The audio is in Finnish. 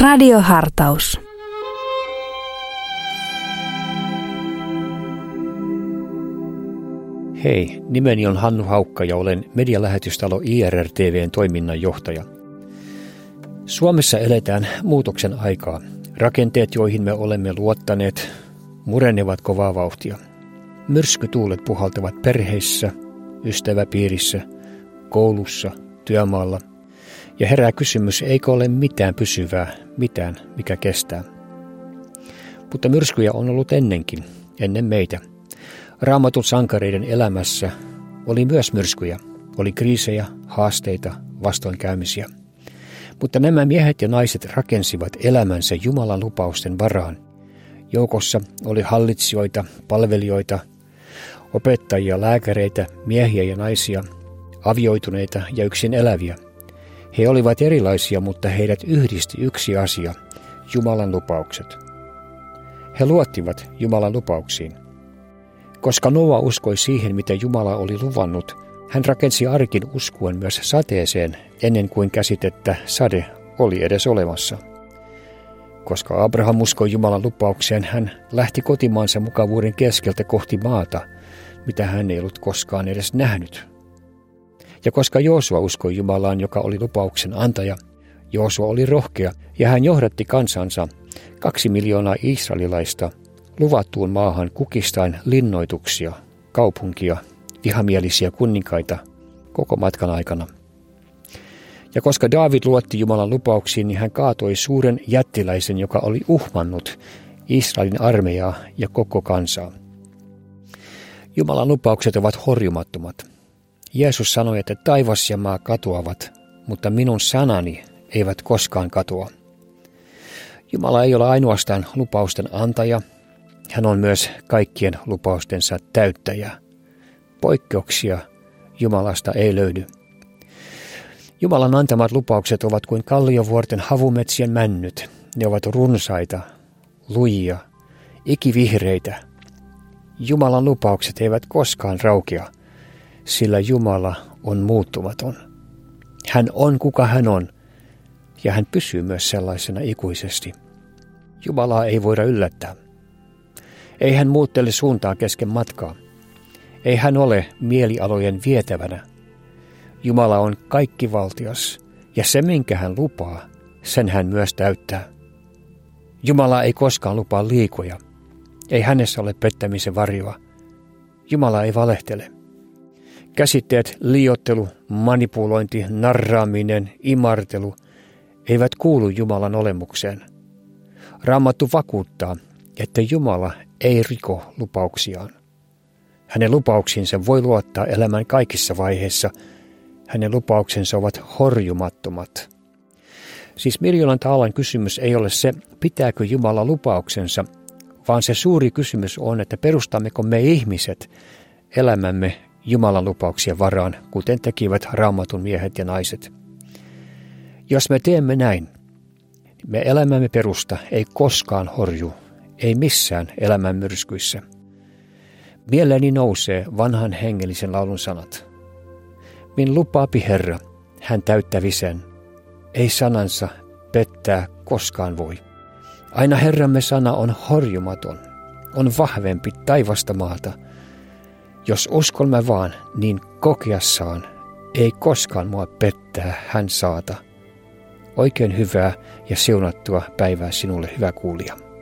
Radiohartaus. Hei, nimeni on Hannu Haukka ja olen medialähetystalo IRR-TV:n toiminnanjohtaja. Suomessa eletään muutoksen aikaa. Rakenteet, joihin me olemme luottaneet, murenevat kovaa vauhtia. Myrskytuulet puhaltavat perheissä, ystäväpiirissä, koulussa, työmaalla. Ja herää kysymys, eikö ole mitään pysyvää, mitään, mikä kestää. Mutta myrskyjä on ollut ennenkin, ennen meitä. Raamatun sankareiden elämässä oli myös myrskyjä, oli kriisejä, haasteita, vastoinkäymisiä. Mutta nämä miehet ja naiset rakensivat elämänsä Jumalan lupausten varaan. Joukossa oli hallitsijoita, palvelijoita, opettajia, lääkäreitä, miehiä ja naisia, avioituneita ja yksin eläviä. He olivat erilaisia, mutta heidät yhdisti yksi asia, Jumalan lupaukset. He luottivat Jumalan lupauksiin. Koska Noa uskoi siihen, mitä Jumala oli luvannut, hän rakensi arkin uskuen myös sateeseen ennen kuin käsitettä sade oli edes olemassa. Koska Abraham uskoi Jumalan lupaukseen, hän lähti kotimaansa mukavuuden keskeltä kohti maata, mitä hän ei ollut koskaan edes nähnyt. Ja koska Joosua uskoi Jumalaan, joka oli lupauksen antaja, Joosua oli rohkea ja hän johdatti kansansa 2 miljoonaa israelilaista luvattuun maahan kukistain linnoituksia, kaupunkia, vihamielisiä kuninkaita koko matkan aikana. Ja koska Daavid luotti Jumalan lupauksiin, niin hän kaatoi suuren jättiläisen, joka oli uhmannut Israelin armeijaa ja koko kansaa. Jumalan lupaukset ovat horjumattomat. Jeesus sanoi, että taivas ja maa katoavat, mutta minun sanani eivät koskaan katoa. Jumala ei ole ainoastaan lupausten antaja, hän on myös kaikkien lupaustensa täyttäjä. Poikkeuksia Jumalasta ei löydy. Jumalan antamat lupaukset ovat kuin kalliovuorten havumetsien männyt. Ne ovat runsaita, lujia, ikivihreitä. Jumalan lupaukset eivät koskaan raukea, sillä Jumala on muuttumaton. Hän on kuka hän on, ja hän pysyy myös sellaisena ikuisesti. Jumalaa ei voida yllättää. Ei hän muuttele suuntaa kesken matkaa. Ei hän ole mielialojen vietävänä. Jumala on kaikkivaltias, ja se minkä hän lupaa, sen hän myös täyttää. Jumala ei koskaan lupaa liikoja. Ei hänessä ole pettämisen varjoa. Jumala ei valehtele. Käsitteet liioittelu, manipulointi, narraaminen, imartelu eivät kuulu Jumalan olemukseen. Raamattu vakuuttaa, että Jumala ei riko lupauksiaan. Hänen lupauksiinsa voi luottaa elämän kaikissa vaiheissa. Hänen lupauksensa ovat horjumattomat. Siis miljoonan taalan kysymys ei ole se, pitääkö Jumala lupauksensa, vaan se suuri kysymys on, että perustammeko me ihmiset elämämme Jumalan lupauksien varaan, kuten tekivät Raamatun miehet ja naiset. Jos me teemme näin, me elämämme perusta ei koskaan horju, ei missään elämän myrskyissä. Mieleeni nousee vanhan hengellisen laulun sanat. Min lupaapi Herra, hän täyttävi sen. Ei sanansa pettää koskaan voi. Aina Herramme sana on horjumaton, on vahvempi taivasta maata. Jos uskon mä vaan, niin kokeassaan ei koskaan mua pettää hän saata. Oikein hyvää ja siunattua päivää sinulle, hyvä kuulija.